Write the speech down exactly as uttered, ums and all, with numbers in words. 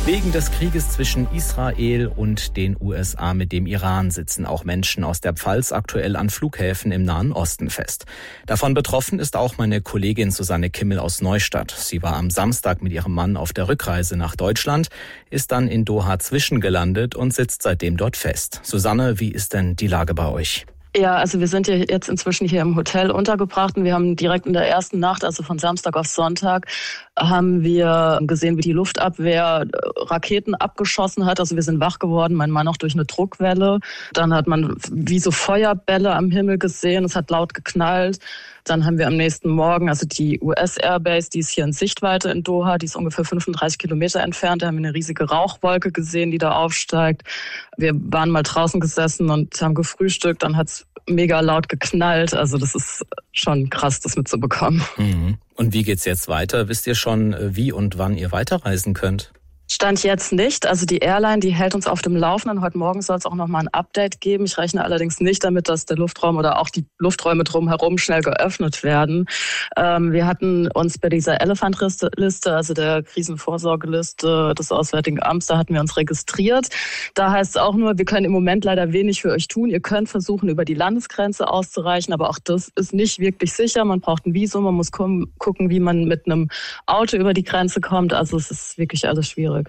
Wegen des Krieges zwischen Israel und den U S A mit dem Iran sitzen auch Menschen aus der Pfalz aktuell an Flughäfen im Nahen Osten fest. Davon betroffen ist auch meine Kollegin Susanne Kimmel aus Neustadt. Sie war am Samstag mit ihrem Mann auf der Rückreise nach Deutschland, ist dann in Doha zwischengelandet und sitzt seitdem dort fest. Susanne, wie ist denn die Lage bei euch? Ja, also wir sind ja jetzt inzwischen hier im Hotel untergebracht und wir haben direkt in der ersten Nacht, also von Samstag auf Sonntag, haben wir gesehen, wie die Luftabwehr Raketen abgeschossen hat. Also wir sind wach geworden, mein Mann auch durch eine Druckwelle. Dann hat man wie so Feuerbälle am Himmel gesehen, es hat laut geknallt. Dann haben wir am nächsten Morgen, also die U S-Airbase, die ist hier in Sichtweite in Doha, die ist ungefähr fünfunddreißig Kilometer entfernt. Da haben wir eine riesige Rauchwolke gesehen, die da aufsteigt. Wir waren mal draußen gesessen und haben gefrühstückt, dann hat's mega laut geknallt. Also das ist schon krass, das mitzubekommen. Mhm. Und wie geht's jetzt weiter? Wisst ihr schon, wie und wann ihr weiterreisen könnt? Stand jetzt nicht. Also die Airline, die hält uns auf dem Laufenden. Heute Morgen soll es auch noch mal ein Update geben. Ich rechne allerdings nicht damit, dass der Luftraum oder auch die Lufträume drumherum schnell geöffnet werden. Ähm, wir hatten uns bei dieser Elephant-Liste, also der Krisenvorsorgeliste des Auswärtigen Amts, da hatten wir uns registriert. Da heißt es auch nur, wir können im Moment leider wenig für euch tun. Ihr könnt versuchen, über die Landesgrenze auszureichen, aber auch das ist nicht wirklich sicher. Man braucht ein Visum, man muss gucken, wie man mit einem Auto über die Grenze kommt. Also es ist wirklich alles schwierig.